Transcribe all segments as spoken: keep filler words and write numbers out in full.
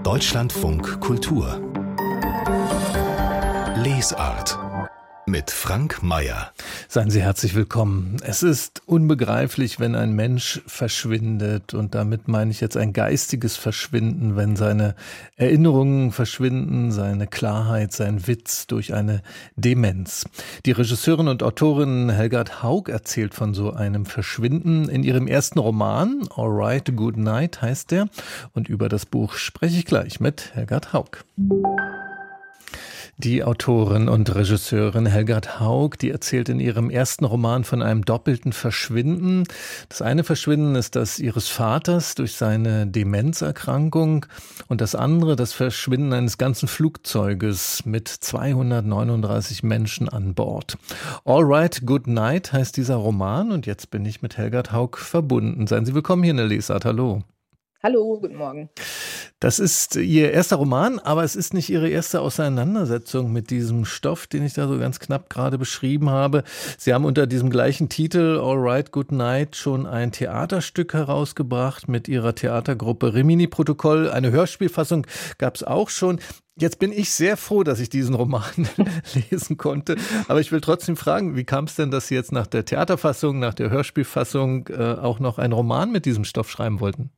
Deutschlandfunk Kultur Lesart mit Frank Mayer. Seien Sie herzlich willkommen. Es ist unbegreiflich, wenn ein Mensch verschwindet. Und damit meine ich jetzt ein geistiges Verschwinden, wenn seine Erinnerungen verschwinden, seine Klarheit, sein Witz durch eine Demenz. Die Regisseurin und Autorin Helgard Haug erzählt von so einem Verschwinden in ihrem ersten Roman. All Right, Good Night heißt der. Und über das Buch spreche ich gleich mit Helgard Haug. Die Autorin und Regisseurin Helgard Haug, die erzählt in ihrem ersten Roman von einem doppelten Verschwinden. Das eine Verschwinden ist das ihres Vaters durch seine Demenzerkrankung und das andere das Verschwinden eines ganzen Flugzeuges mit zweihundertneununddreißig Menschen an Bord. All Right, Good Night heißt dieser Roman und jetzt bin ich mit Helgard Haug verbunden. Seien Sie willkommen hier in der Lesart. Hallo. Hallo, guten Morgen. Das ist Ihr erster Roman, aber es ist nicht Ihre erste Auseinandersetzung mit diesem Stoff, den ich da so ganz knapp gerade beschrieben habe. Sie haben unter diesem gleichen Titel All Right, Good Night schon ein Theaterstück herausgebracht mit Ihrer Theatergruppe Rimini Protokoll. Eine Hörspielfassung gab es auch schon. Jetzt bin ich sehr froh, dass ich diesen Roman lesen konnte. Aber ich will trotzdem fragen, wie kam es denn, dass Sie jetzt nach der Theaterfassung, nach der Hörspielfassung äh, auch noch einen Roman mit diesem Stoff schreiben wollten?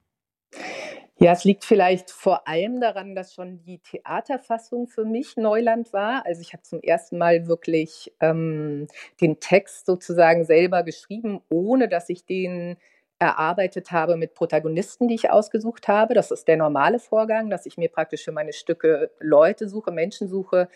Ja, es liegt vielleicht vor allem daran, dass schon die Theaterfassung für mich Neuland war. Also ich habe zum ersten Mal wirklich ähm, den Text sozusagen selber geschrieben, ohne dass ich den erarbeitet habe mit Protagonisten, die ich ausgesucht habe. Das ist der normale Vorgang, dass ich mir praktisch für meine Stücke Leute suche, Menschen suche,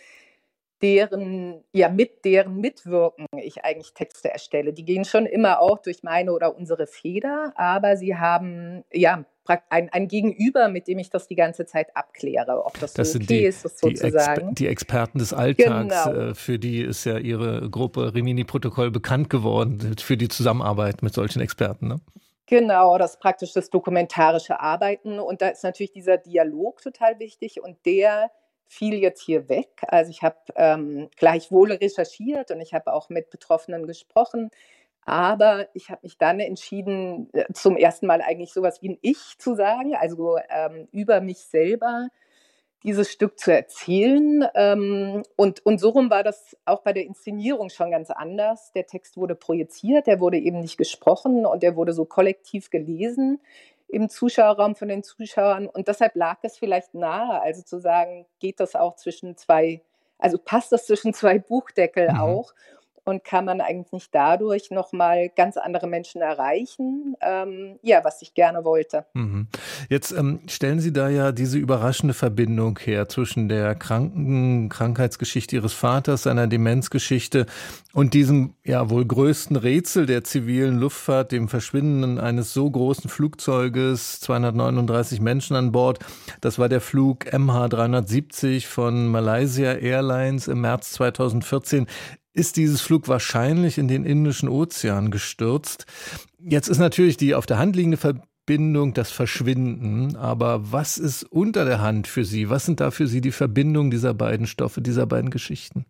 deren, ja, mit deren Mitwirken ich eigentlich Texte erstelle. Die gehen schon immer auch durch meine oder unsere Feder, aber sie haben, ja, Ein, ein Gegenüber, mit dem ich das die ganze Zeit abkläre, ob das, das so okay die, ist, das sozusagen. Die, Exper- die Experten des Alltags, genau. äh, für die ist ja Ihre Gruppe Rimini Protokoll bekannt geworden, für die Zusammenarbeit mit solchen Experten, ne? Genau, das ist praktisch das dokumentarische Arbeiten und da ist natürlich dieser Dialog total wichtig und der fiel jetzt hier weg. Also ich habe ähm, gleichwohl recherchiert und ich habe auch mit Betroffenen gesprochen. Aber ich habe mich dann entschieden, zum ersten Mal eigentlich sowas wie ein Ich zu sagen, also ähm, über mich selber dieses Stück zu erzählen. Ähm, und, und so rum war das auch bei der Inszenierung schon ganz anders. Der Text wurde projiziert, der wurde eben nicht gesprochen und der wurde so kollektiv gelesen im Zuschauerraum von den Zuschauern. Und deshalb lag es vielleicht nahe, also zu sagen, geht das auch zwischen zwei, also passt das zwischen zwei Buchdeckel mhm. auch? Und kann man eigentlich nicht dadurch nochmal ganz andere Menschen erreichen, ähm, ja, was ich gerne wollte. Mhm. Jetzt ähm, stellen Sie da ja diese überraschende Verbindung her zwischen der Kranken Krankheitsgeschichte Ihres Vaters, seiner Demenzgeschichte und diesem ja wohl größten Rätsel der zivilen Luftfahrt, dem Verschwinden eines so großen Flugzeuges, zweihundertneununddreißig Menschen an Bord. Das war der Flug M H dreihundertsiebzig von Malaysia Airlines im März zweitausendvierzehn. Ist dieses Flug wahrscheinlich in den Indischen Ozean gestürzt. Jetzt ist natürlich die auf der Hand liegende Verbindung das Verschwinden. Aber was ist unter der Hand für Sie? Was sind da für Sie die Verbindungen dieser beiden Stoffe, dieser beiden Geschichten?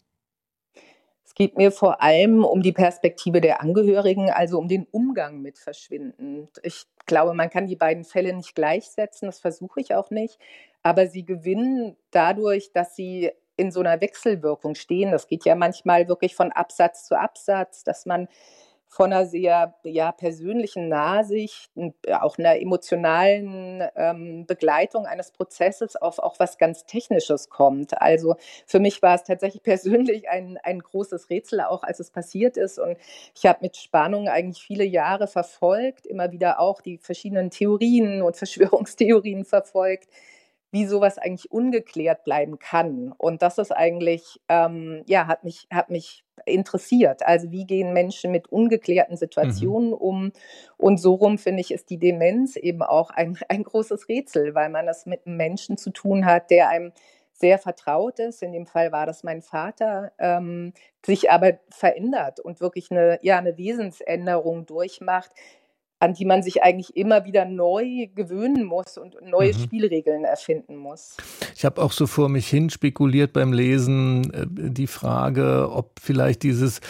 Es geht mir vor allem um die Perspektive der Angehörigen, also um den Umgang mit Verschwinden. Ich glaube, man kann die beiden Fälle nicht gleichsetzen, das versuche ich auch nicht. Aber sie gewinnen dadurch, dass sie in so einer Wechselwirkung stehen. Das geht ja manchmal wirklich von Absatz zu Absatz, dass man von einer sehr ja, persönlichen Nahsicht, auch einer emotionalen ähm, Begleitung eines Prozesses auf auch was ganz Technisches kommt. Also für mich war es tatsächlich persönlich ein, ein großes Rätsel, auch als es passiert ist. Und ich habe mit Spannung eigentlich viele Jahre verfolgt, immer wieder auch die verschiedenen Theorien und Verschwörungstheorien verfolgt, wie sowas eigentlich ungeklärt bleiben kann. Und das ist eigentlich, ähm, ja, hat mich, hat mich interessiert. Also wie gehen Menschen mit ungeklärten Situationen mhm. um? Und so rum, finde ich, ist die Demenz eben auch ein, ein großes Rätsel, weil man das mit einem Menschen zu tun hat, der einem sehr vertraut ist. In dem Fall war das mein Vater, ähm, sich aber verändert und wirklich eine, ja, eine Wesensänderung durchmacht, an die man sich eigentlich immer wieder neu gewöhnen muss und neue mhm. Spielregeln erfinden muss. Ich habe auch so vor mich hin spekuliert beim Lesen äh, die Frage, ob vielleicht dieses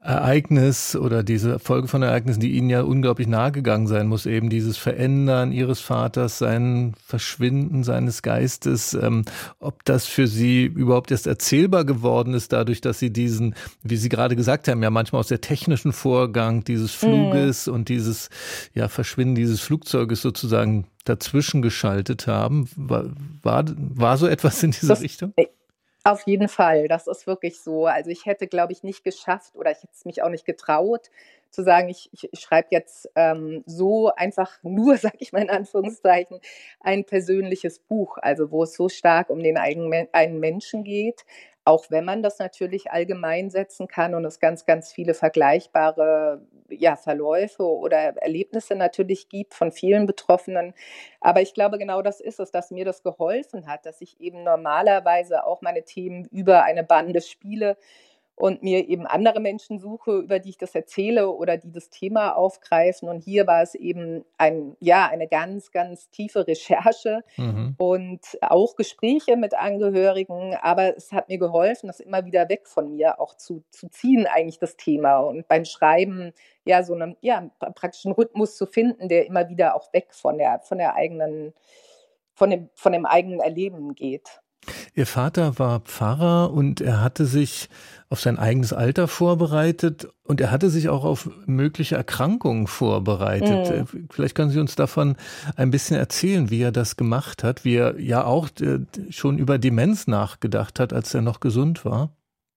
Ereignis oder diese Folge von Ereignissen, die Ihnen ja unglaublich nahe gegangen sein muss, eben dieses Verändern Ihres Vaters, sein Verschwinden seines Geistes, ähm, ob das für Sie überhaupt erst erzählbar geworden ist, dadurch, dass Sie diesen, wie Sie gerade gesagt haben, ja manchmal aus der technischen Vorgang dieses Fluges mhm. und dieses ja, Verschwinden dieses Flugzeuges sozusagen dazwischen geschaltet haben. War, war, war so etwas in diese das, Richtung? Auf jeden Fall, das ist wirklich so. Also ich hätte, glaube ich, nicht geschafft oder ich hätte es mich auch nicht getraut, zu sagen, ich, ich, ich schreibe jetzt ähm, so einfach nur, sage ich mal in Anführungszeichen, ein persönliches Buch, also wo es so stark um den eigenen einen Menschen geht, auch wenn man das natürlich allgemein setzen kann und es ganz, ganz viele vergleichbare ja, Verläufe oder Erlebnisse natürlich gibt von vielen Betroffenen. Aber ich glaube, genau das ist es, dass mir das geholfen hat, dass ich eben normalerweise auch meine Themen über eine Bande spiele und mir eben andere Menschen suche, über die ich das erzähle oder die das Thema aufgreifen. Und hier war es eben ein, ja, eine ganz, ganz tiefe Recherche mhm. und auch Gespräche mit Angehörigen. Aber es hat mir geholfen, das immer wieder weg von mir auch zu, zu ziehen, eigentlich das Thema. Und beim Schreiben ja so einen ja, praktischen Rhythmus zu finden, der immer wieder auch weg von der, von der eigenen, von dem, von dem eigenen Erleben geht. Ihr Vater war Pfarrer und er hatte sich auf sein eigenes Alter vorbereitet und er hatte sich auch auf mögliche Erkrankungen vorbereitet. Mhm. Vielleicht können Sie uns davon ein bisschen erzählen, wie er das gemacht hat, wie er ja auch schon über Demenz nachgedacht hat, als er noch gesund war.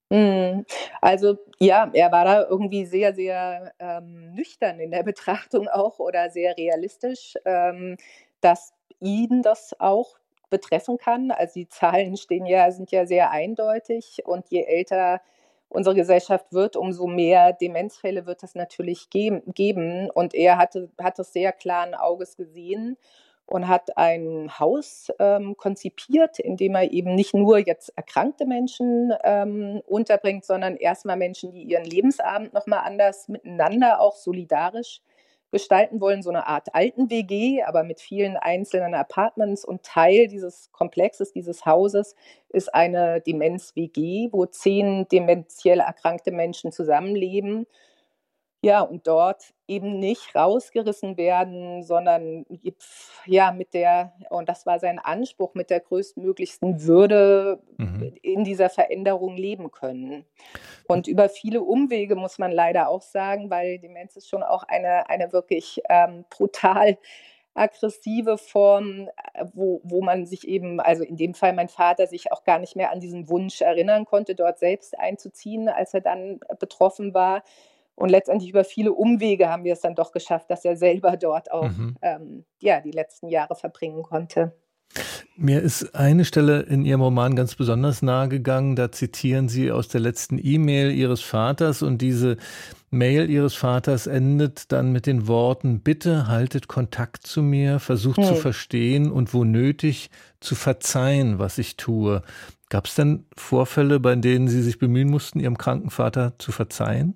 Also ja, er war da irgendwie sehr, sehr ähm, nüchtern in der Betrachtung auch oder sehr realistisch, ähm, dass ihn das auch betreffen kann. Also die Zahlen stehen ja, sind ja sehr eindeutig und je älter unsere Gesellschaft wird, umso mehr Demenzfälle wird es natürlich ge- geben. Und er hatte, hat das sehr klaren Auges gesehen und hat ein Haus ähm, konzipiert, in dem er eben nicht nur jetzt erkrankte Menschen ähm, unterbringt, sondern erstmal Menschen, die ihren Lebensabend nochmal anders miteinander auch solidarisch gestalten wollen, so eine Art Alten-W G, aber mit vielen einzelnen Apartments. Und Teil dieses Komplexes, dieses Hauses, ist eine Demenz-W G, wo zehn dementiell erkrankte Menschen zusammenleben. Ja, und dort eben nicht rausgerissen werden, sondern ja, mit der, und das war sein Anspruch, mit der größtmöglichsten Würde mhm. in dieser Veränderung leben können. Und über viele Umwege muss man leider auch sagen, weil Demenz ist schon auch eine, eine wirklich ähm, brutal aggressive Form, wo, wo man sich eben, also in dem Fall mein Vater, sich auch gar nicht mehr an diesen Wunsch erinnern konnte, dort selbst einzuziehen, als er dann betroffen war. Und letztendlich über viele Umwege haben wir es dann doch geschafft, dass er selber dort auch mhm. ähm, ja, die letzten Jahre verbringen konnte. Mir ist eine Stelle in Ihrem Roman ganz besonders nahe gegangen. Da zitieren Sie aus der letzten E-Mail Ihres Vaters und diese Mail Ihres Vaters endet dann mit den Worten: Bitte haltet Kontakt zu mir, versucht hm. zu verstehen und wo nötig zu verzeihen, was ich tue. Gab es denn Vorfälle, bei denen Sie sich bemühen mussten, Ihrem kranken Vater zu verzeihen?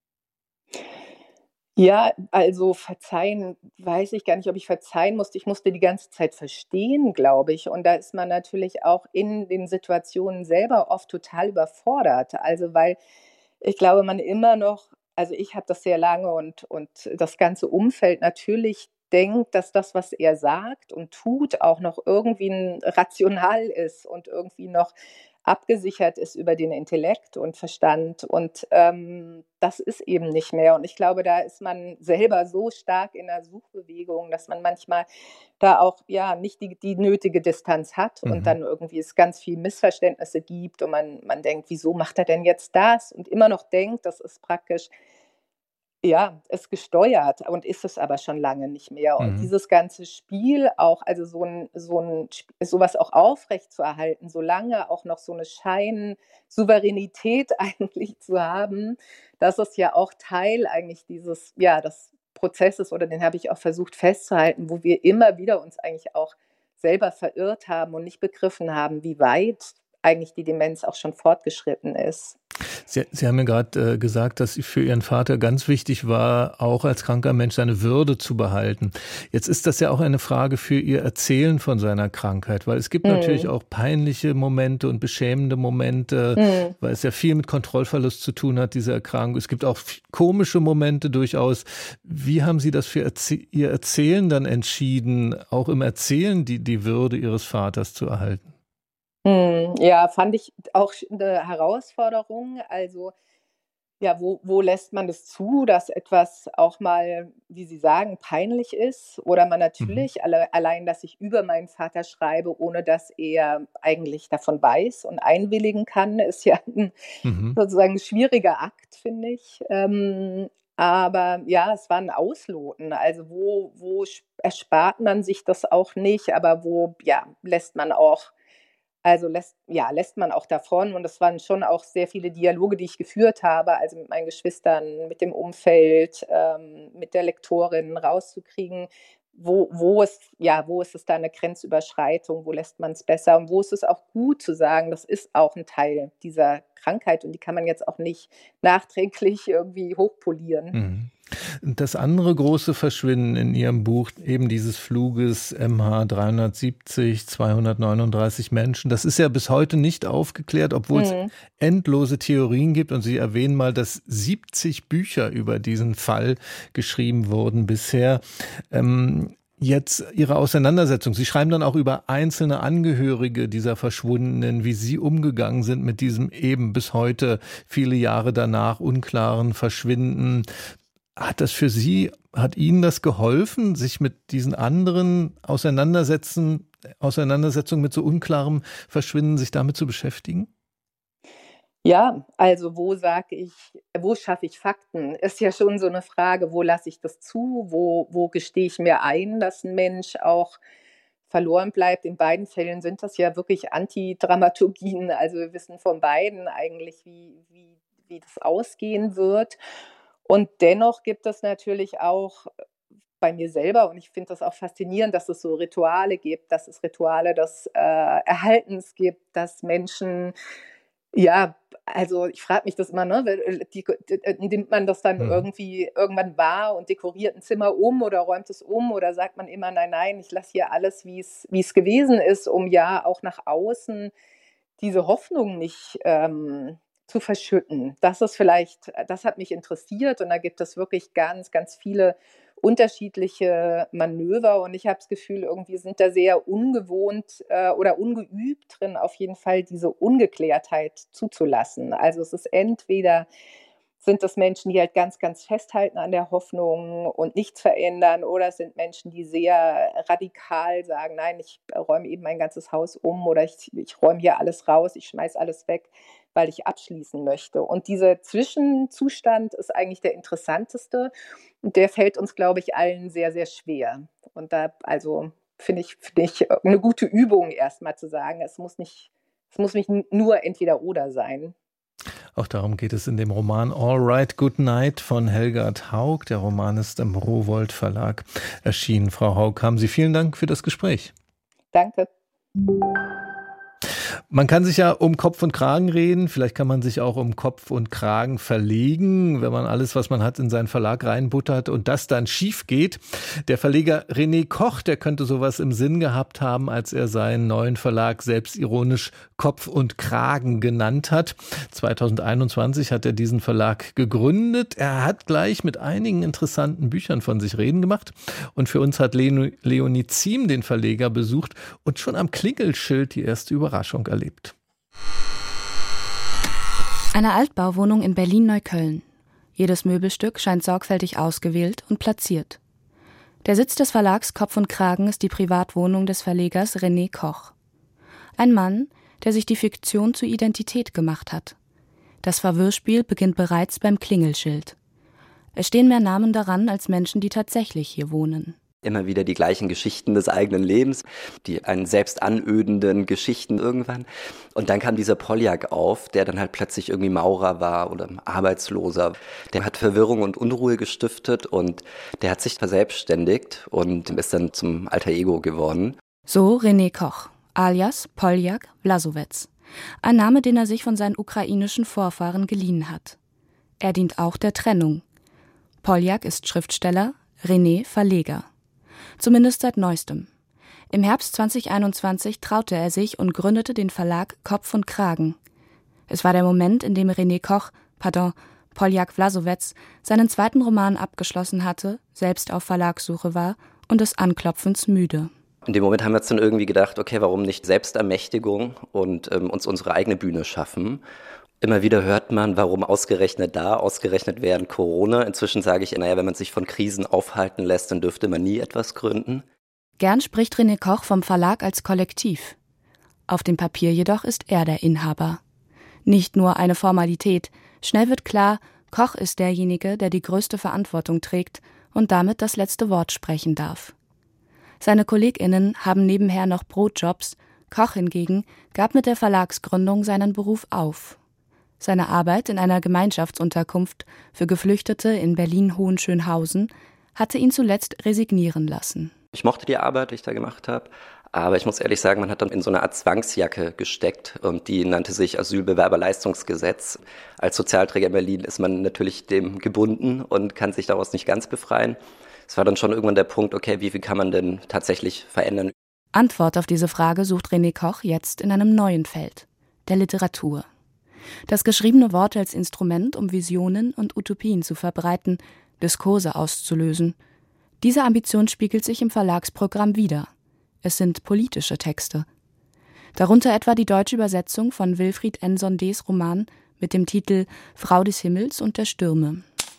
Ja, also verzeihen, weiß ich gar nicht, ob ich verzeihen musste. Ich musste die ganze Zeit verstehen, glaube ich. Und da ist man natürlich auch in den Situationen selber oft total überfordert. Also weil ich glaube, man immer noch, also ich habe das sehr lange und, und das ganze Umfeld natürlich denkt, dass das, was er sagt und tut, auch noch irgendwie rational ist und irgendwie noch abgesichert ist über den Intellekt und Verstand. Und ähm, das ist eben nicht mehr. Und ich glaube, da ist man selber so stark in der Suchbewegung, dass man manchmal da auch ja nicht die, die nötige Distanz hat und mhm. dann irgendwie es ganz viel Missverständnisse gibt und man, man denkt, wieso macht er denn jetzt das? Und immer noch denkt, das ist praktisch ja, ist gesteuert und ist es aber schon lange nicht mehr. Und mhm. dieses ganze Spiel auch, also so ein, so ein, sowas auch aufrecht zu erhalten, solange auch noch so eine Scheinsouveränität eigentlich zu haben, das ist ja auch Teil eigentlich dieses, ja, des Prozesses, oder den habe ich auch versucht festzuhalten, wo wir immer wieder uns eigentlich auch selber verirrt haben und nicht begriffen haben, wie weit eigentlich die Demenz auch schon fortgeschritten ist. Sie, Sie haben ja gerade äh, gesagt, dass für Ihren Vater ganz wichtig war, auch als kranker Mensch seine Würde zu behalten. Jetzt ist das ja auch eine Frage für Ihr Erzählen von seiner Krankheit, weil es gibt hm. natürlich auch peinliche Momente und beschämende Momente, hm. weil es ja viel mit Kontrollverlust zu tun hat, diese Erkrankung. Es gibt auch komische Momente durchaus. Wie haben Sie das für Erzie- Ihr Erzählen dann entschieden, auch im Erzählen die, die Würde Ihres Vaters zu erhalten? Ja, fand ich auch eine Herausforderung. Also, ja, wo, wo lässt man es zu, dass etwas auch mal, wie Sie sagen, peinlich ist? Oder man natürlich, mhm. alle, allein, dass ich über meinen Vater schreibe, ohne dass er eigentlich davon weiß und einwilligen kann, ist ja ein mhm. sozusagen ein schwieriger Akt, finde ich. Ähm, aber ja, es war ein Ausloten. Also wo, wo erspart man sich das auch nicht, aber wo ja, lässt man auch Also lässt, ja, lässt man auch davon. Und es waren schon auch sehr viele Dialoge, die ich geführt habe, also mit meinen Geschwistern, mit dem Umfeld, ähm, mit der Lektorin rauszukriegen, wo, wo, ist, ja, wo ist es da eine Grenzüberschreitung, wo lässt man es besser und wo ist es auch gut zu sagen, das ist auch ein Teil dieser Krankheit und die kann man jetzt auch nicht nachträglich irgendwie hochpolieren. Mhm. Das andere große Verschwinden in Ihrem Buch, eben dieses Fluges M H dreihundertsiebzig, zweihundertneununddreißig Menschen, das ist ja bis heute nicht aufgeklärt, obwohl mhm. es endlose Theorien gibt. Und Sie erwähnen mal, dass siebzig Bücher über diesen Fall geschrieben wurden bisher. Ähm, Jetzt Ihre Auseinandersetzung. Sie schreiben dann auch über einzelne Angehörige dieser Verschwundenen, wie sie umgegangen sind mit diesem eben bis heute, viele Jahre danach, unklaren Verschwinden. Hat das für Sie, hat Ihnen das geholfen, sich mit diesen anderen Auseinandersetzen, Auseinandersetzungen mit so unklarem Verschwinden, sich damit zu beschäftigen? Ja, also wo sage ich, wo schaffe ich Fakten? Ist ja schon so eine Frage, wo lasse ich das zu? Wo, wo gestehe ich mir ein, dass ein Mensch auch verloren bleibt? In beiden Fällen sind das ja wirklich Antidramaturgien. Also wir wissen von beiden eigentlich, wie, wie, wie das ausgehen wird. Und dennoch gibt es natürlich auch bei mir selber, und ich finde das auch faszinierend, dass es so Rituale gibt, dass es Rituale des äh, Erhaltens gibt, dass Menschen, ja, also ich frage mich das immer, ne, die, die, nimmt man das dann mhm. irgendwie irgendwann wahr und dekoriert ein Zimmer um oder räumt es um oder sagt man immer, nein, nein, ich lasse hier alles, wie es wie es gewesen ist, um ja auch nach außen diese Hoffnung nicht ähm, zu verschütten. Das ist vielleicht, das hat mich interessiert und da gibt es wirklich ganz, ganz viele unterschiedliche Manöver und ich habe das Gefühl, irgendwie sind da sehr ungewohnt äh, oder ungeübt drin, auf jeden Fall diese Ungeklärtheit zuzulassen. Also es ist entweder sind das Menschen, die halt ganz, ganz festhalten an der Hoffnung und nichts verändern oder es sind Menschen, die sehr radikal sagen, nein, ich räume eben mein ganzes Haus um oder ich, ich räume hier alles raus, ich schmeiß alles weg, weil ich abschließen möchte. Und dieser Zwischenzustand ist eigentlich der interessanteste und der fällt uns, glaube ich, allen sehr, sehr schwer. Und da, also finde ich, finde ich eine gute Übung, erstmal zu sagen, es muss nicht, es muss nicht nur entweder oder sein. Auch darum geht es in dem Roman All Right, Good Night von Helgard Haug. Der Roman ist im Rowohlt Verlag erschienen. Frau Haug, haben Sie vielen Dank für das Gespräch. Danke. Man kann sich ja um Kopf und Kragen reden, vielleicht kann man sich auch um Kopf und Kragen verlegen, wenn man alles, was man hat, in seinen Verlag reinbuttert und das dann schief geht. Der Verleger René Koch, der könnte sowas im Sinn gehabt haben, als er seinen neuen Verlag selbstironisch Kopf und Kragen genannt hat. zweitausendeinundzwanzig hat er diesen Verlag gegründet. Er hat gleich mit einigen interessanten Büchern von sich reden gemacht und für uns hat Leonie Ziem den Verleger besucht und schon am Klingelschild die erste Überraschung erlebt. Eine Altbauwohnung in Berlin-Neukölln. Jedes Möbelstück scheint sorgfältig ausgewählt und platziert. Der Sitz des Verlags Kopf und Kragen ist die Privatwohnung des Verlegers René Koch. Ein Mann, der sich die Fiktion zur Identität gemacht hat. Das Verwirrspiel beginnt bereits beim Klingelschild. Es stehen mehr Namen daran als Menschen, die tatsächlich hier wohnen. Immer wieder die gleichen Geschichten des eigenen Lebens, die einen selbst anödenden Geschichten irgendwann. Und dann kam dieser Poljak auf, der dann halt plötzlich irgendwie Maurer war oder Arbeitsloser. Der hat Verwirrung und Unruhe gestiftet und der hat sich verselbstständigt und ist dann zum Alter Ego geworden. So René Koch, alias Poljak Vlasovec. Ein Name, den er sich von seinen ukrainischen Vorfahren geliehen hat. Er dient auch der Trennung. Poljak ist Schriftsteller, René Verleger. Zumindest seit neuestem. Im Herbst zwanzig einundzwanzig traute er sich und gründete den Verlag Kopf und Kragen. Es war der Moment, in dem René Koch, pardon, Poljak Vlasovec, seinen zweiten Roman abgeschlossen hatte, selbst auf Verlagssuche war und des Anklopfens müde. In dem Moment haben wir uns dann irgendwie gedacht, okay, warum nicht Selbstermächtigung und ähm, uns unsere eigene Bühne schaffen? Immer wieder hört man, warum ausgerechnet da, ausgerechnet während Corona. Inzwischen sage ich, naja, wenn man sich von Krisen aufhalten lässt, dann dürfte man nie etwas gründen. Gern spricht René Koch vom Verlag als Kollektiv. Auf dem Papier jedoch ist er der Inhaber. Nicht nur eine Formalität. Schnell wird klar, Koch ist derjenige, der die größte Verantwortung trägt und damit das letzte Wort sprechen darf. Seine KollegInnen haben nebenher noch Brotjobs. Koch hingegen gab mit der Verlagsgründung seinen Beruf auf. Seine Arbeit in einer Gemeinschaftsunterkunft für Geflüchtete in Berlin-Hohenschönhausen hatte ihn zuletzt resignieren lassen. Ich mochte die Arbeit, die ich da gemacht habe, aber ich muss ehrlich sagen, man hat dann in so eine Art Zwangsjacke gesteckt und die nannte sich Asylbewerberleistungsgesetz. Als Sozialträger in Berlin ist man natürlich dem gebunden und kann sich daraus nicht ganz befreien. Es war dann schon irgendwann der Punkt, okay, wie viel kann man denn tatsächlich verändern? Antwort auf diese Frage sucht René Koch jetzt in einem neuen Feld, der Literatur. Das geschriebene Wort als Instrument, um Visionen und Utopien zu verbreiten, Diskurse auszulösen. Diese Ambition spiegelt sich im Verlagsprogramm wider. Es sind politische Texte. Darunter etwa die deutsche Übersetzung von Wilfried N. Sondés Roman mit dem Titel »Frau des Himmels und der Stürme«.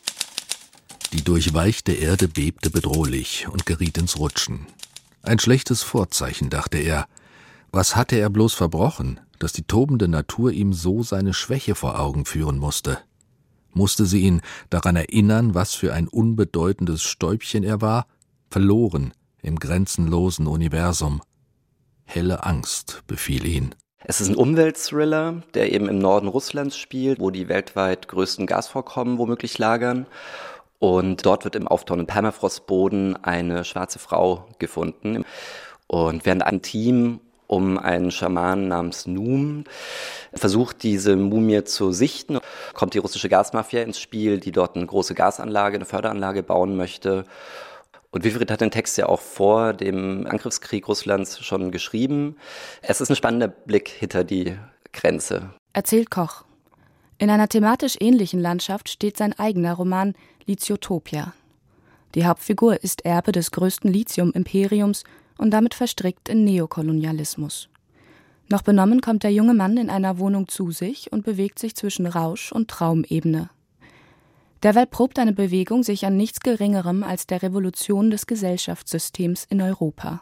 Die durchweichte Erde bebte bedrohlich und geriet ins Rutschen. Ein schlechtes Vorzeichen, dachte er. Was hatte er bloß verbrochen, dass die tobende Natur ihm so seine Schwäche vor Augen führen musste? Musste sie ihn daran erinnern, was für ein unbedeutendes Stäubchen er war, verloren im grenzenlosen Universum? Helle Angst befiel ihn. Es ist ein Umweltthriller, der eben im Norden Russlands spielt, wo die weltweit größten Gasvorkommen womöglich lagern. Und dort wird im auftauenden Permafrostboden eine schwarze Frau gefunden. Und während ein Team um einen Schamanen namens Num versucht, diese Mumie zu sichten, kommt die russische Gasmafia ins Spiel, die dort eine große Gasanlage, eine Förderanlage bauen möchte. Und Wilfried hat den Text ja auch vor dem Angriffskrieg Russlands schon geschrieben. Es ist ein spannender Blick hinter die Grenze. Erzählt Koch. In einer thematisch ähnlichen Landschaft steht sein eigener Roman Lithiotopia. Die Hauptfigur ist Erbe des größten Lithium-Imperiums und damit verstrickt in Neokolonialismus. Noch benommen kommt der junge Mann in einer Wohnung zu sich und bewegt sich zwischen Rausch- und Traumebene. Derweil probt eine Bewegung sich an nichts Geringerem als der Revolution des Gesellschaftssystems in Europa.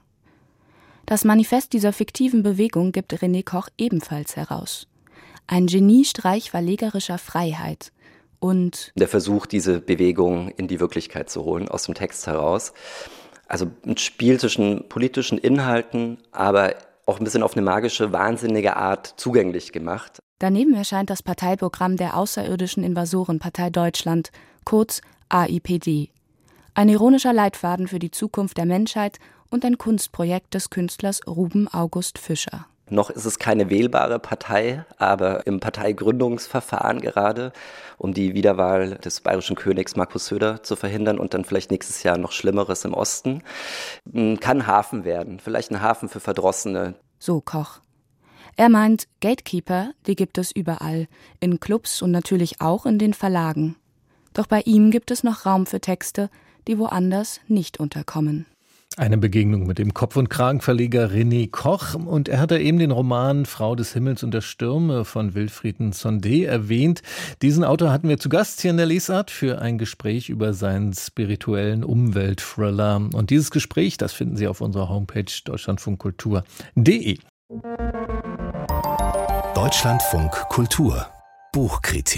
Das Manifest dieser fiktiven Bewegung gibt René Koch ebenfalls heraus. Ein Geniestreich verlegerischer Freiheit und der Versuch, diese Bewegung in die Wirklichkeit zu holen, aus dem Text heraus. Also ein Spiel zwischen politischen Inhalten, aber auch ein bisschen auf eine magische, wahnsinnige Art zugänglich gemacht. Daneben erscheint das Parteiprogramm der Außerirdischen Invasorenpartei Deutschland, kurz A I P D. Ein ironischer Leitfaden für die Zukunft der Menschheit und ein Kunstprojekt des Künstlers Ruben August Fischer. Noch ist es keine wählbare Partei, aber im Parteigründungsverfahren gerade, um die Wiederwahl des bayerischen Königs Markus Söder zu verhindern und dann vielleicht nächstes Jahr noch Schlimmeres im Osten, kann Hafen werden, vielleicht ein Hafen für Verdrossene. So Koch. Er meint, Gatekeeper, die gibt es überall, in Clubs und natürlich auch in den Verlagen. Doch bei ihm gibt es noch Raum für Texte, die woanders nicht unterkommen. Eine Begegnung mit dem Kopf- und Kragenverleger René Koch. Und er hat da eben den Roman Frau des Himmels und der Stürme von Wilfried N. Sondés erwähnt. Diesen Autor hatten wir zu Gast hier in der Lesart für ein Gespräch über seinen spirituellen Umweltthriller. Und dieses Gespräch, das finden Sie auf unserer Homepage deutschlandfunkkultur punkt de. Deutschlandfunk Kultur Buchkritik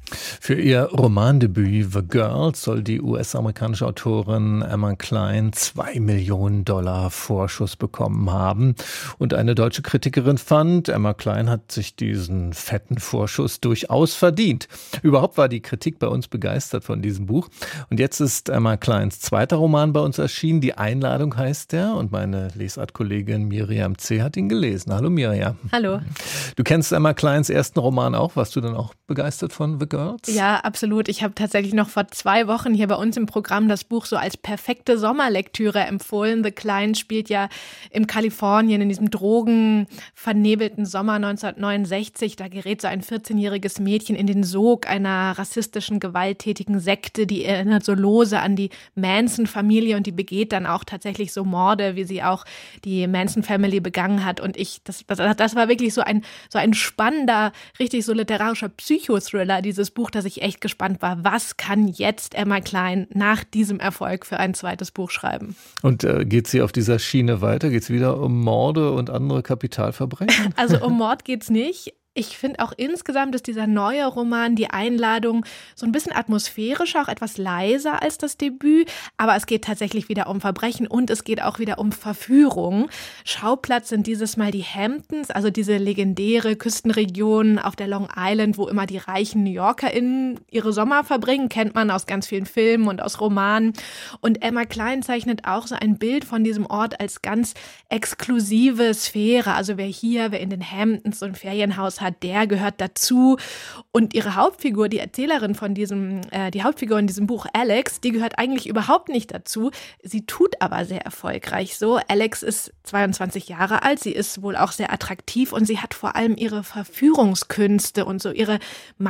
Für ihr Romandebüt The Girls soll die U S-amerikanische Autorin Emma Cline zwei Millionen Dollar Vorschuss bekommen haben. Und eine deutsche Kritikerin fand, Emma Cline hat sich diesen fetten Vorschuss durchaus verdient. Überhaupt war die Kritik bei uns begeistert von diesem Buch. Und jetzt ist Emma Clines zweiter Roman bei uns erschienen. Die Einladung heißt der. Und meine Lesartkollegin Miriam C. hat ihn gelesen. Hallo Miriam. Hallo. Du kennst Emma Clines ersten Roman auch. Warst du dann auch begeistert von The Girls? Ja, absolut. Ich habe tatsächlich noch vor zwei Wochen hier bei uns im Programm das Buch so als perfekte Sommerlektüre empfohlen. The Cline spielt ja in Kalifornien in diesem drogenvernebelten Sommer neunzehnhundertneunundsechzig. Da gerät so ein vierzehnjähriges Mädchen in den Sog einer rassistischen, gewalttätigen Sekte, die erinnert so lose an die Manson-Familie und die begeht dann auch tatsächlich so Morde, wie sie auch die Manson-Family begangen hat. Und ich, das, das, das war wirklich so ein, so ein spannender, richtig so literarischer Psychothriller, dieses Buch, dass ich echt gespannt war, was kann jetzt Emma Cline nach diesem Erfolg für ein zweites Buch schreiben. Und äh, geht sie auf dieser Schiene weiter? Geht es wieder um Morde und andere Kapitalverbrechen? Also um Mord geht's nicht. Ich finde auch insgesamt ist dieser neue Roman, die Einladung, so ein bisschen atmosphärischer, auch etwas leiser als das Debüt. Aber es geht tatsächlich wieder um Verbrechen und es geht auch wieder um Verführung. Schauplatz sind dieses Mal die Hamptons, also diese legendäre Küstenregion auf der Long Island, wo immer die reichen New YorkerInnen ihre Sommer verbringen. Kennt man aus ganz vielen Filmen und aus Romanen. Und Emma Cline zeichnet auch so ein Bild von diesem Ort als ganz exklusive Sphäre. Also wer hier, wer in den Hamptons so ein Ferienhaus hat, der gehört dazu. Und ihre Hauptfigur, die Erzählerin von diesem, äh, die Hauptfigur in diesem Buch, Alex, die gehört eigentlich überhaupt nicht dazu. Sie tut aber sehr erfolgreich so. Alex ist zweiundzwanzig Jahre alt, sie ist wohl auch sehr attraktiv und sie hat vor allem ihre Verführungskünste und so ihre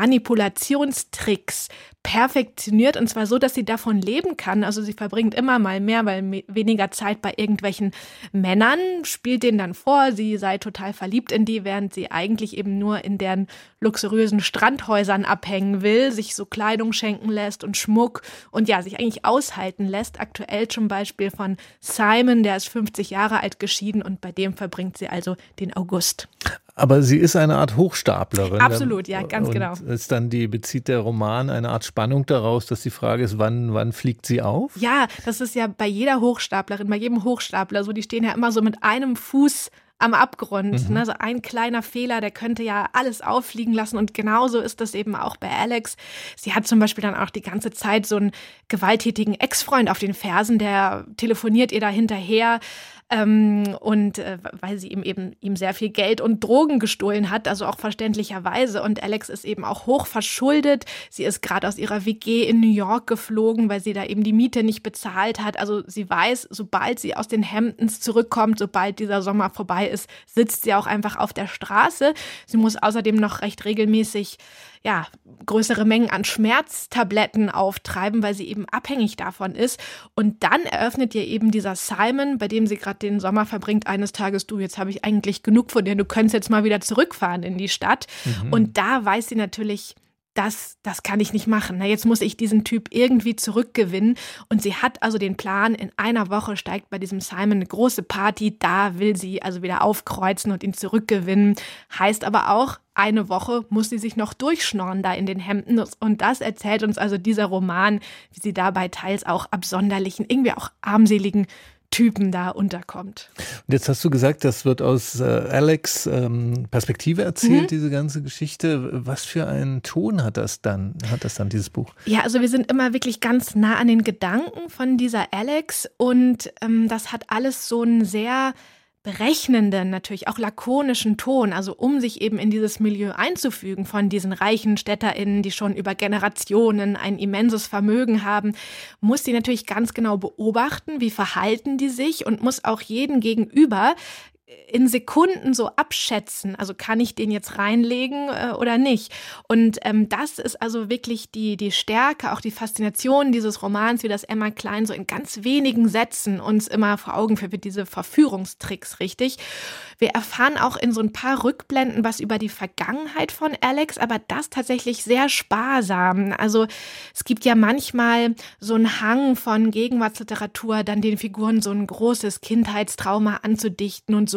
Manipulationstricks perfektioniert und zwar so, dass sie davon leben kann. Also sie verbringt immer mal mehr, weil me- weniger Zeit bei irgendwelchen Männern, spielt denen dann vor, sie sei total verliebt in die, während sie eigentlich eben nur in deren luxuriösen Strandhäusern abhängen will, sich so Kleidung schenken lässt und Schmuck und ja, sich eigentlich aushalten lässt. Aktuell zum Beispiel von Simon, der ist fünfzig Jahre alt, geschieden und bei dem verbringt sie also den August. Aber sie ist eine Art Hochstaplerin. Absolut, ja, ganz und genau. Ist dann die, bezieht der Roman eine Art Spannung daraus, dass die Frage ist, wann, wann fliegt sie auf? Ja, das ist ja bei jeder Hochstaplerin, bei jedem Hochstapler so, die stehen ja immer so mit einem Fuß am Abgrund. Mhm. Ne? So ein kleiner Fehler, der könnte ja alles auffliegen lassen und genauso ist das eben auch bei Alex. Sie hat zum Beispiel dann auch die ganze Zeit so einen gewalttätigen Ex-Freund auf den Fersen, der telefoniert ihr da hinterher. Ähm, und äh, weil sie ihm eben ihm sehr viel Geld und Drogen gestohlen hat, also auch verständlicherweise. Und Alex ist eben auch hoch verschuldet. Sie ist gerade aus ihrer W G in New York geflogen, weil sie da eben die Miete nicht bezahlt hat. Also sie weiß, sobald sie aus den Hamptons zurückkommt, sobald dieser Sommer vorbei ist, sitzt sie auch einfach auf der Straße. Sie muss außerdem noch recht regelmäßig ja, größere Mengen an Schmerztabletten auftreiben, weil sie eben abhängig davon ist. Und dann eröffnet ihr eben dieser Simon, bei dem sie gerade den Sommer verbringt, eines Tages, du, jetzt habe ich eigentlich genug von dir, du könntest jetzt mal wieder zurückfahren in die Stadt. Mhm. Und da weiß sie natürlich, das, das kann ich nicht machen. Na, jetzt muss ich diesen Typ irgendwie zurückgewinnen. Und sie hat also den Plan, in einer Woche steigt bei diesem Simon eine große Party. Da will sie also wieder aufkreuzen und ihn zurückgewinnen. Heißt aber auch, eine Woche muss sie sich noch durchschnorren da in den Hemden. Und das erzählt uns also dieser Roman, wie sie dabei teils auch absonderlichen, irgendwie auch armseligen Typen da unterkommt. Und jetzt hast du gesagt, das wird aus äh, Alex ähm, Perspektive erzählt, mhm. diese ganze Geschichte. Was für einen Ton hat das dann, hat das dann, dieses Buch? Ja, also wir sind immer wirklich ganz nah an den Gedanken von dieser Alex und ähm, das hat alles so einen sehr berechnenden, natürlich auch lakonischen Ton, also um sich eben in dieses Milieu einzufügen von diesen reichen StädterInnen, die schon über Generationen ein immenses Vermögen haben, muss sie natürlich ganz genau beobachten, wie verhalten die sich und muss auch jeden gegenüber in Sekunden so abschätzen, also kann ich den jetzt reinlegen äh, oder nicht. Und ähm, das ist also wirklich die, die Stärke, auch die Faszination dieses Romans, wie das Emma Cline so in ganz wenigen Sätzen uns immer vor Augen führt, diese Verführungstricks, richtig. Wir erfahren auch in so ein paar Rückblenden was über die Vergangenheit von Alex, aber das tatsächlich sehr sparsam. Also es gibt ja manchmal so einen Hang von Gegenwartsliteratur, dann den Figuren so ein großes Kindheitstrauma anzudichten und so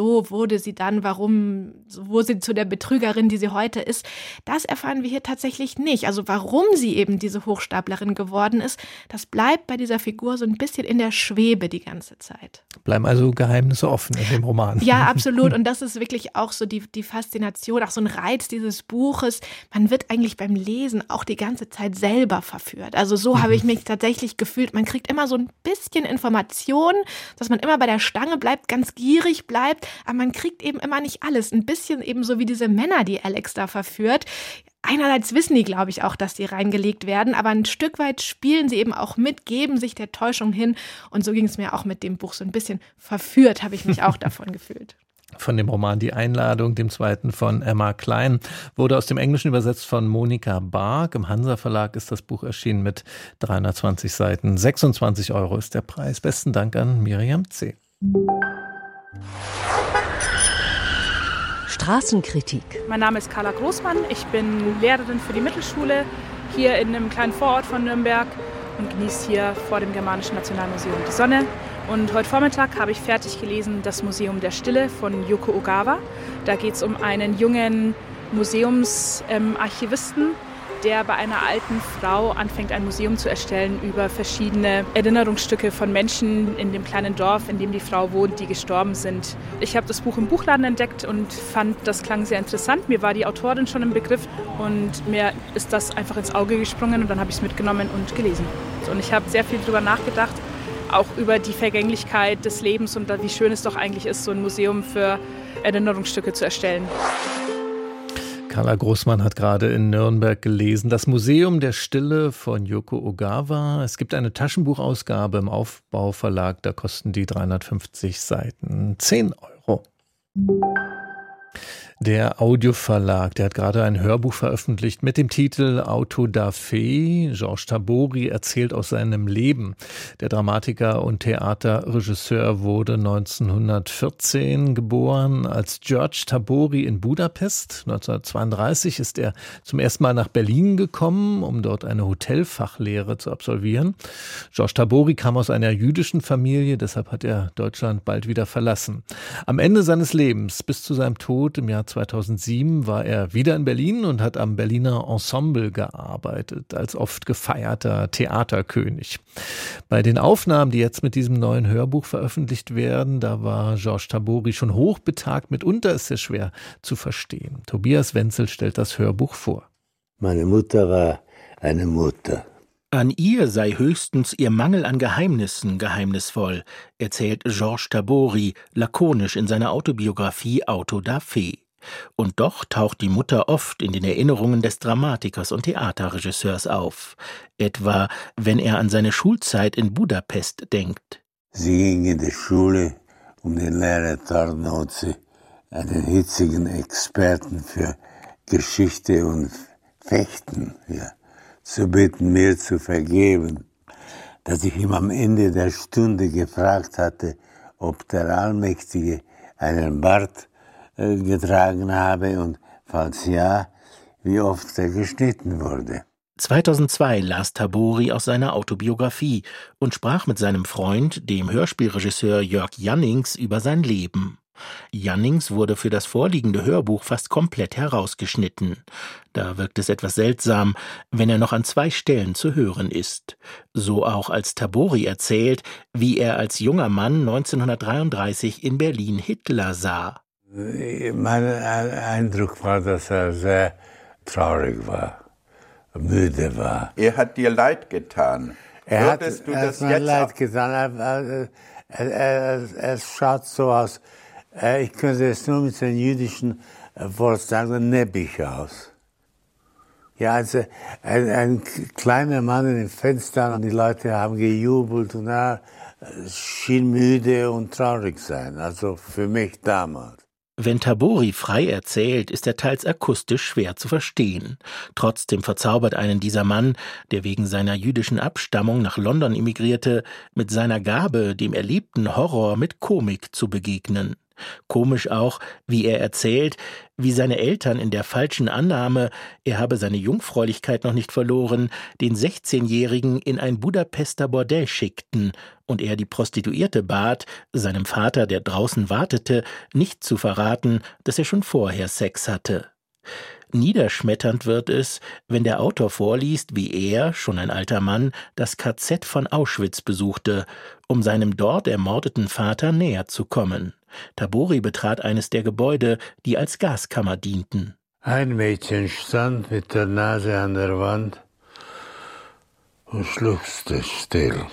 wieso wurde sie dann, warum wurde sie zu der Betrügerin, die sie heute ist. Das erfahren wir hier tatsächlich nicht. Also warum sie eben diese Hochstaplerin geworden ist, das bleibt bei dieser Figur so ein bisschen in der Schwebe die ganze Zeit. Bleiben also Geheimnisse offen in dem Roman. Ja, absolut. Und das ist wirklich auch so die, die Faszination, auch so ein Reiz dieses Buches. Man wird eigentlich beim Lesen auch die ganze Zeit selber verführt. Also so habe ich mich tatsächlich gefühlt. Man kriegt immer so ein bisschen Informationen, dass man immer bei der Stange bleibt, ganz gierig bleibt, aber man kriegt eben immer nicht alles. Ein bisschen eben so wie diese Männer, die Alex da verführt. Einerseits wissen die, glaube ich, auch, dass die reingelegt werden, aber ein Stück weit spielen sie eben auch mit, geben sich der Täuschung hin. Und so ging es mir auch mit dem Buch. So ein bisschen verführt habe ich mich auch davon gefühlt. Von dem Roman Die Einladung, dem zweiten von Emma Klein, wurde aus dem Englischen übersetzt von Monika Bark. Im Hansa Verlag ist das Buch erschienen mit dreihundertzwanzig Seiten. sechsundzwanzig Euro ist der Preis. Besten Dank an Miriam C. Straßenkritik. Mein Name ist Carla Großmann. Ich bin Lehrerin für die Mittelschule hier in einem kleinen Vorort von Nürnberg und genieße hier vor dem Germanischen Nationalmuseum die Sonne. Und heute Vormittag habe ich fertig gelesen Das Museum der Stille von Yoko Ogawa. Da geht es um einen jungen Museumsarchivisten, ähm, der bei einer alten Frau anfängt, ein Museum zu erstellen über verschiedene Erinnerungsstücke von Menschen in dem kleinen Dorf, in dem die Frau wohnt, die gestorben sind. Ich habe das Buch im Buchladen entdeckt und fand, das klang sehr interessant. Mir war die Autorin schon im Begriff und mir ist das einfach ins Auge gesprungen und dann habe ich es mitgenommen und gelesen. Und ich habe sehr viel darüber nachgedacht, auch über die Vergänglichkeit des Lebens und wie schön es doch eigentlich ist, so ein Museum für Erinnerungsstücke zu erstellen. Carla Großmann hat gerade in Nürnberg gelesen, Das Museum der Stille von Yoko Ogawa. Es gibt eine Taschenbuchausgabe im Aufbauverlag, da kosten die dreihundertfünfzig Seiten zehn Euro. Der Audioverlag, der hat gerade ein Hörbuch veröffentlicht mit dem Titel Auto da Fe. Georges Tabori erzählt aus seinem Leben. Der Dramatiker und Theaterregisseur wurde neunzehnhundertvierzehn geboren. Als George Tabori in Budapest. neunzehnhundertzweiunddreißig ist er zum ersten Mal nach Berlin gekommen, um dort eine Hotelfachlehre zu absolvieren. Georges Tabori kam aus einer jüdischen Familie, deshalb hat er Deutschland bald wieder verlassen. Am Ende seines Lebens, bis zu seinem Tod im Jahr zweitausendsieben, war er wieder in Berlin und hat am Berliner Ensemble gearbeitet, als oft gefeierter Theaterkönig. Bei den Aufnahmen, die jetzt mit diesem neuen Hörbuch veröffentlicht werden, da war Georges Tabori schon hochbetagt, mitunter ist es schwer zu verstehen. Tobias Wenzel stellt das Hörbuch vor. Meine Mutter war eine Mutter. An ihr sei höchstens ihr Mangel an Geheimnissen geheimnisvoll, erzählt Georges Tabori lakonisch in seiner Autobiografie Auto da Fe. Und doch taucht die Mutter oft in den Erinnerungen des Dramatikers und Theaterregisseurs auf. Etwa, wenn er an seine Schulzeit in Budapest denkt. Sie ging in die Schule, um den Lehrer Tarnowski, einen hitzigen Experten für Geschichte und Fechten, ja, zu bitten, mir zu vergeben, dass ich ihm am Ende der Stunde gefragt hatte, ob der Allmächtige einen Bart äh, getragen habe und falls ja, wie oft er geschnitten wurde. zweitausendzwei las Tabori aus seiner Autobiografie und sprach mit seinem Freund, dem Hörspielregisseur Jörg Jannings, über sein Leben. Jannings wurde für das vorliegende Hörbuch fast komplett herausgeschnitten. Da wirkt es etwas seltsam, wenn er noch an zwei Stellen zu hören ist. So auch als Tabori erzählt, wie er als junger Mann neunzehnhundertdreiunddreißig in Berlin Hitler sah. Mein Eindruck war, dass er sehr traurig war, müde war. Er hat dir leid getan. Er hat, Würdest du er das hat mir jetzt leid getan. Er, er, er, er schaut so aus, ich könnte es nur mit dem jüdischen Wort sagen, nebbig aus. Ja, also ein, ein kleiner Mann in den Fenstern und die Leute haben gejubelt und er schien müde und traurig sein, also für mich damals. Wenn Tabori frei erzählt, ist er teils akustisch schwer zu verstehen. Trotzdem verzaubert einen dieser Mann, der wegen seiner jüdischen Abstammung nach London emigrierte, mit seiner Gabe, dem erlebten Horror mit Komik zu begegnen. Komisch auch, wie er erzählt, wie seine Eltern in der falschen Annahme, er habe seine Jungfräulichkeit noch nicht verloren, den sechzehnjährigen in ein Budapester Bordell schickten und er die Prostituierte bat, seinem Vater, der draußen wartete, nicht zu verraten, dass er schon vorher Sex hatte. Niederschmetternd wird es, wenn der Autor vorliest, wie er, schon ein alter Mann, das K Z von Auschwitz besuchte, um seinem dort ermordeten Vater näher zu kommen. Tabori betrat eines der Gebäude, die als Gaskammer dienten. Ein Mädchen stand mit der Nase an der Wand und schluchzte still.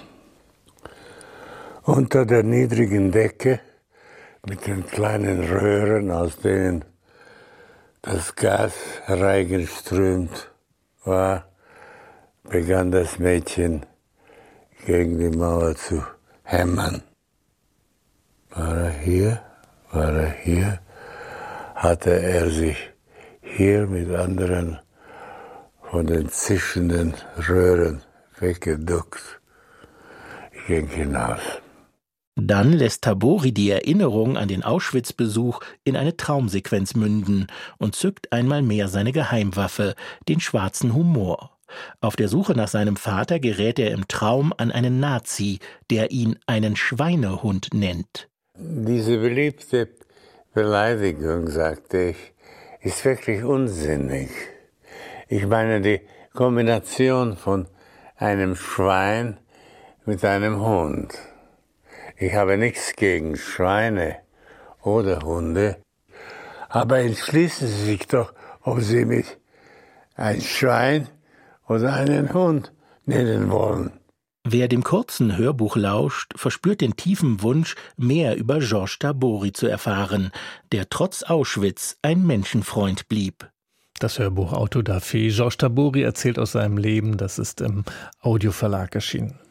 Unter der niedrigen Decke, mit den kleinen Röhren, aus denen das Gas hereingeströmt war, begann das Mädchen gegen die Mauer zu hämmern. War er hier? War er hier? Hatte er sich hier mit anderen von den zischenden Röhren weggeduckt? Ich ging hinaus. Dann lässt Tabori die Erinnerung an den Auschwitz-Besuch in eine Traumsequenz münden und zückt einmal mehr seine Geheimwaffe, den schwarzen Humor. Auf der Suche nach seinem Vater gerät er im Traum an einen Nazi, der ihn einen Schweinehund nennt. Diese beliebte Beleidigung, sagte ich, ist wirklich unsinnig. Ich meine die Kombination von einem Schwein mit einem Hund. Ich habe nichts gegen Schweine oder Hunde, aber entschließen Sie sich doch, ob Sie mich ein Schwein oder einen Hund nennen wollen. Wer dem kurzen Hörbuch lauscht, verspürt den tiefen Wunsch, mehr über Georges Tabori zu erfahren, der trotz Auschwitz ein Menschenfreund blieb. Das Hörbuch Autodafé. Georges Tabori erzählt aus seinem Leben, das ist im Audioverlag erschienen.